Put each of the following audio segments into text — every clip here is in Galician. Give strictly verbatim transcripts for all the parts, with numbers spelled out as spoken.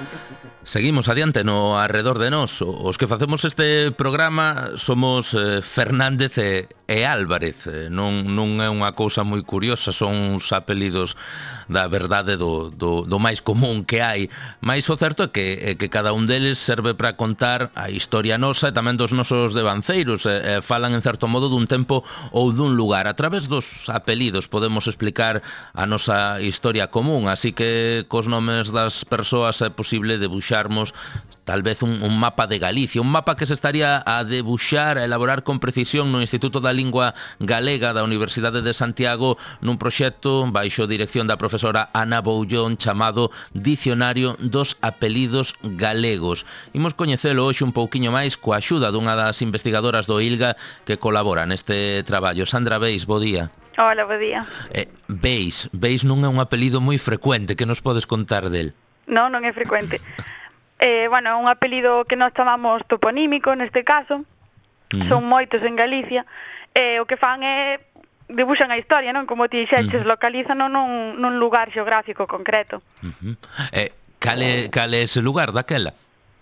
Seguimos adiante no Arredor de Nós. Os que facemos este programa somos eh, Fernández e, e Álvarez. Eh, non, non é unha cousa moi curiosa, son uns apelidos da verdade do, do, do máis común que hai. Mais o certo é que, é que cada un deles serve para contar a historia nosa e tamén dos nosos devanceiros. E, e falan en certo modo dun tempo ou dun lugar. A través dos apelidos podemos explicar a nosa historia común, así que cos nomes das persoas é posible debuxar tal vez un, un mapa de Galicia, un mapa que se estaría a debuxar, a elaborar con precisión no Instituto da Lingua Galega da Universidade de Santiago nun proxecto baixo dirección da profesora Ana Boullón chamado Dicionario dos Apelidos Galegos. Imos coñecelo hoxe un pouquiño máis coa axuda dunha das investigadoras do ILGA que colabora neste traballo. Sandra Beis, bo día. Hola, bo día. Eh, Beis, Beis non é un apelido moi frecuente, que nos podes contar del? Non, non é frecuente. Eh, bueno, é un apelido que nós chamamos toponímico neste caso. Uh-huh. Son moitos en Galicia. Eh, o que fan é debuxan a historia, non? Como ti dixeches, uh-huh. localizan nun, nun lugar xeográfico concreto. Uh-huh. Eh, cale, cale ese lugar daquela?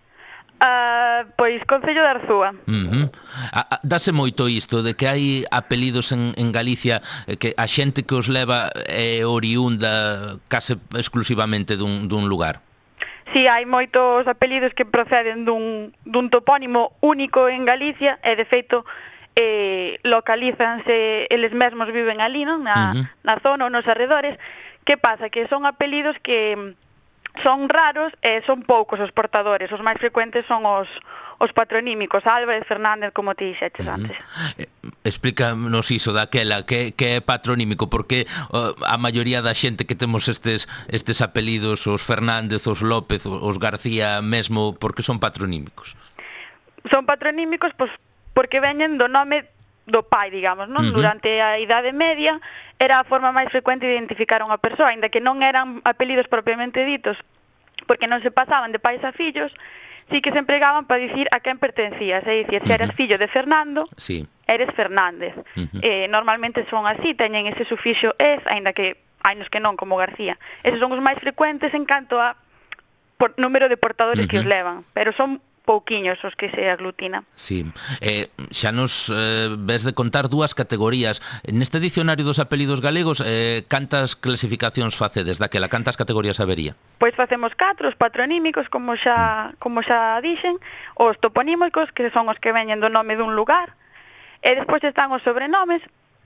Uh, pois Concello de Arzúa. Uh-huh. a, a, Dase moito isto de que hai apelidos en, en Galicia eh, que a xente que os leva é oriunda case exclusivamente dun, dun lugar. Si, sí, hai moitos apelidos que proceden dun, dun topónimo único en Galicia e, de feito, eh, localízanse, eles mesmos viven ali, non? Na, uh-huh. na zona ou nos arredores. Que pasa? Que son apelidos que son raros e son poucos os portadores. Os máis frecuentes son os, os patronímicos, Álvarez, Fernández, como ti dixeches uh-huh. antes. Eh, explícanos iso daquela, que, que é patronímico, porque uh, a maioría da xente que temos estes estes apelidos, os Fernández, os López, os García mesmo, porque son patronímicos? Son patronímicos pois, porque veñen do nome do pai, digamos, non? Uh-huh. Durante a Idade Media era a forma máis frecuente de identificar a unha persoa, aínda que non eran apelidos propiamente ditos, porque non se pasaban de pais a fillos, sí que se empregaban para dicir a quen pertencías, é dicir, se eras fillo de Fernando, sí. eres Fernández. Uh-huh. Eh, normalmente son así, teñen ese sufixo es, aínda que hai nos que non, como García. Eses son os máis frecuentes en canto a por, número de portadores uh-huh. que os levan, pero son pouquiños os que se aglutinan. Sí. Eh, xa nos eh, ves de contar dúas categorías. Neste dicionario dos apelidos galegos, eh, cantas clasificacións facedes daquela? Cantas categorías habería? Pois facemos catro, os patronímicos, como xa, como xa dixen, os toponímicos, que son os que veñen do nome dun lugar, e despois están os sobrenomes,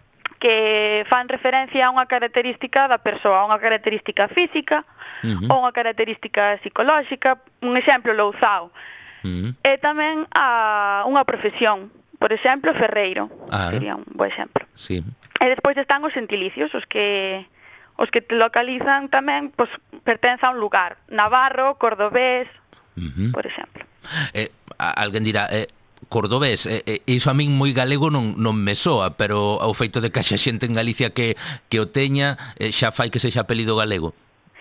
que fan referencia a unha característica da persoa, a unha característica física, uh-huh. ou unha característica psicolóxica, un exemplo, Louzao. Uh-huh. E tamén a unha profesión, por exemplo, ferreiro, ah, sería un bo exemplo. Sí. E despois están os gentilicios, os que os que te localizan tamén, pois pertence a un lugar, navarro, cordobés, uh-huh. por exemplo. Eh, alguén dirá, eh, cordobés, eh, eh, iso a min moi galego non, non me soa, pero o feito de que haxa xente en Galicia que, que o teña eh, xa fai que sexa apelido galego.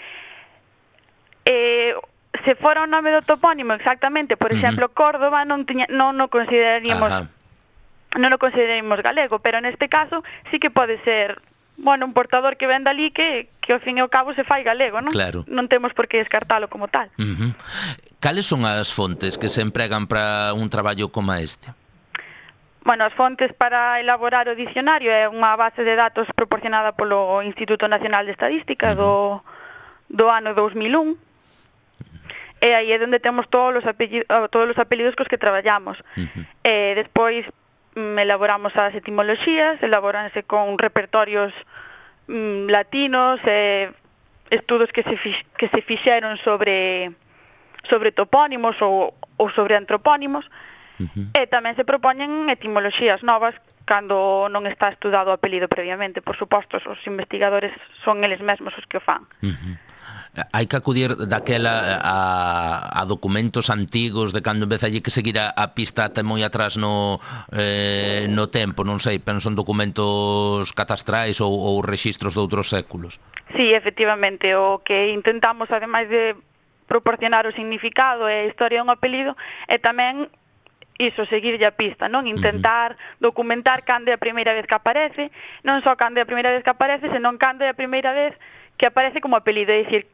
Eh... Se fora o nome do topónimo exactamente, por exemplo, uh-huh. Córdoba, non tiña, non o consideraríamos Ajá. non o consideraríamos galego, pero neste caso sí que pode ser, bueno, un portador que ven dali que, que ao fin e ao cabo se fai galego, non? Claro. Non temos por que descartalo como tal. Uh-huh. Cales son as fontes que se empregan para un traballo como este? Bueno, as fontes para elaborar o dicionario é unha base de datos proporcionada polo Instituto Nacional de Estadística uh-huh. do, do ano dos mil un. E aí é onde temos todos os apellidos, todos os apelidos cos que traballamos. Uh-huh. E despois mm, elaboramos as etimoloxías, elaboranse con repertorios mm, latinos, e estudos que se, fix, que se fixeron sobre sobre topónimos ou, ou sobre antropónimos, uh-huh. e tamén se propoñen etimoloxías novas cando non está estudado o apelido previamente. Por suposto, os investigadores son eles mesmos os que o fan. Uh-huh. Hai que acudir daquela a, a documentos antigos de cando empeza allí que seguir a, a pista até moi atrás no, eh, no tempo, non sei, penso en documentos catastrais ou, ou rexistros de outros séculos. Sí, efectivamente, o que intentamos, ademais de proporcionar o significado e a historia dun apelido, é tamén iso, seguirlle a pista, non? Intentar uh-huh. documentar cando é a primeira vez que aparece, non só cando é a primeira vez que aparece, senón cando é a primeira vez que aparece como apelido, é dicir,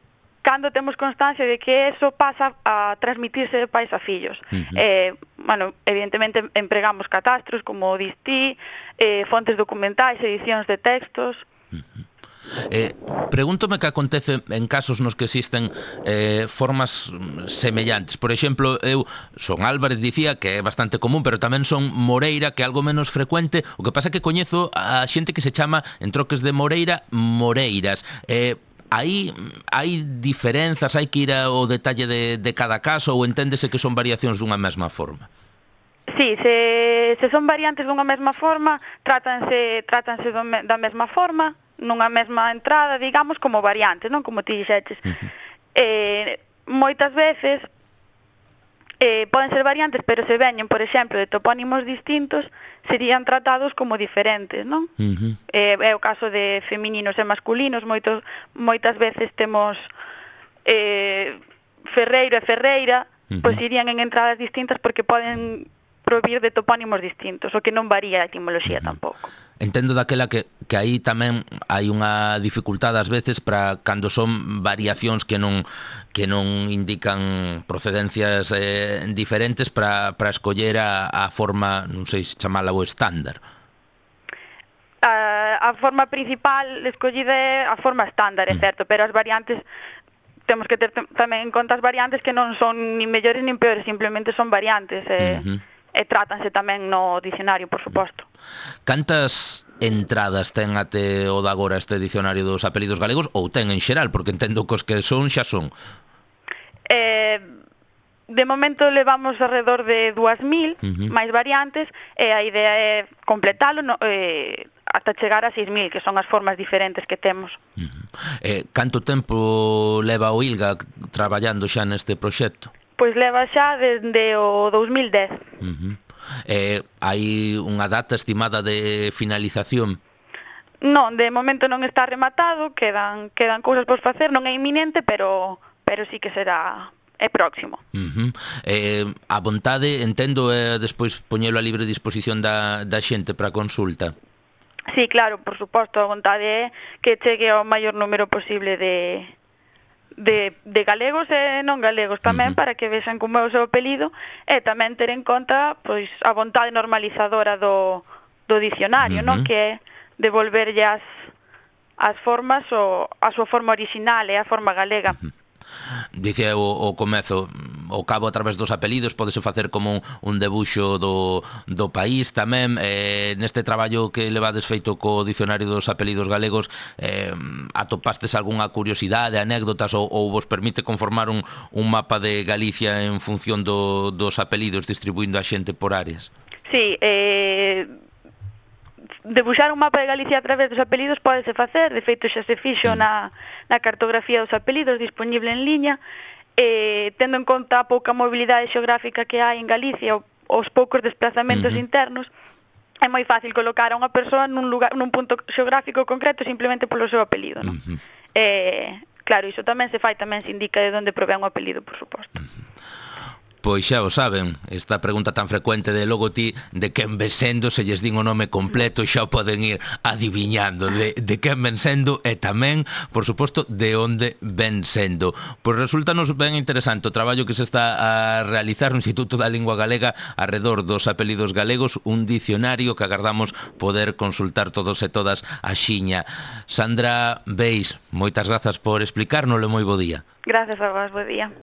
cando temos constancia de que eso pasa a transmitirse de pais a fillos. Uh-huh. Eh, bueno, evidentemente empregamos catastros como distí, eh, fontes documentais, edicións de textos. Uh-huh. Eh, pregúntome que acontece en casos nos que existen eh, formas semellantes. Por exemplo, eu son Álvarez, dicía que é bastante común, pero tamén son Moreira, que é algo menos frecuente. O que pasa é que coñezo a xente que se chama, en troques de Moreira, Moreiras. Eh, aí hai diferenzas, hai que ir ao detalle de, de cada caso, ou enténdese que son variacións dunha mesma forma? Sí, se, se son variantes dunha mesma forma, trátanse, trátanse do, da mesma forma, nunha mesma entrada, digamos, como variantes, non? Como ti dixeches. Uh-huh. Eh, moitas veces eh, poden ser variantes, pero se veñen, por exemplo, de topónimos distintos, serían tratados como diferentes, non? Uh-huh. Eh, é o caso de femininos e masculinos, moitos, moitas veces temos eh, Ferreiro e Ferreira, uh-huh. pois irían en entradas distintas porque poden provir de topónimos distintos, o que non varía a etimoloxía uh-huh. tampouco. Entendo daquela que, que aí tamén hai unha dificultade ás veces para cando son variacións que non que non indican procedencias eh, diferentes para, para escoller a, a forma, non sei se chamala o estándar. A, a forma principal escollida é a forma estándar, é certo, pero as variantes temos que ter tamén en conta as variantes que non son ni mellores nin peores, simplemente son variantes e, uh-huh. e trátanse tamén no dicionario, por suposto. Cantas entradas ten até o de agora este dicionario dos apelidos galegos, ou ten en xeral, porque entendo que os que son xa son? Eh, de momento levamos alrededor de dúas mil uh-huh. máis variantes, e a idea é completalo no, eh, ata chegar a seis mil, que son as formas diferentes que temos. Uh-huh. Eh, canto tempo leva o ILGA traballando xa neste proxecto? Pois leva xa desde o dous mil dez. Uh-huh. Eh, hai unha data estimada de finalización? Non, de momento non está rematado, quedan quedan cousas por facer, non é inminente, pero pero sí que será é próximo. Uh-huh. Eh, a vontade, entendo, é despois poñelo a libre disposición da, da xente para consulta? Sí, claro, por suposto, a vontade é que chegue ao maior número posible de De, de galegos e non galegos tamén, uh-huh. para que vexan como é o seu apelido, e tamén ter en conta pois a vontade normalizadora do, do dicionario, uh-huh. non? Que é devolverlle as, as formas o, a súa forma original e a forma galega. Uh-huh. Dicía o, o comezo, o cabo a través dos apelidos podese facer como un, un debuxo do, do país tamén. Eh, neste traballo que levades feito co dicionario dos apelidos galegos, eh, atopastes algunha curiosidade, anécdotas, ou, ou vos permite conformar un, un mapa de Galicia en función do, dos apelidos, distribuindo a xente por áreas? Sí, eh... debuxar un mapa de Galicia a través dos apelidos pódese facer, de feito xa se fixo mm. na, na cartografía dos apelidos disponible en liña, eh, tendo en conta a pouca mobilidade xeográfica que hai en Galicia, o, os poucos desplazamentos mm-hmm. internos, é moi fácil colocar a unha persoa nun, lugar, nun punto xeográfico concreto simplemente polo seu apelido, non? Mm-hmm. Eh, claro, iso tamén se fai, tamén se indica de onde provén o apelido, por suposto. Mm-hmm. Pois xa o saben, esta pregunta tan frecuente de logo ti de quen ven sendo, se lles din o nome completo xa o poden ir adiviñando de, de quen ven sendo e tamén, por suposto, de onde ven sendo. Pois resultanos ben interesante o traballo que se está a realizar no Instituto da Lingua Galega arredor dos apelidos galegos, un dicionario que agardamos poder consultar todos e todas axiña. Sandra Beis, moitas grazas por explicárnoslo, moi bo día. Gracias a vos, bo día.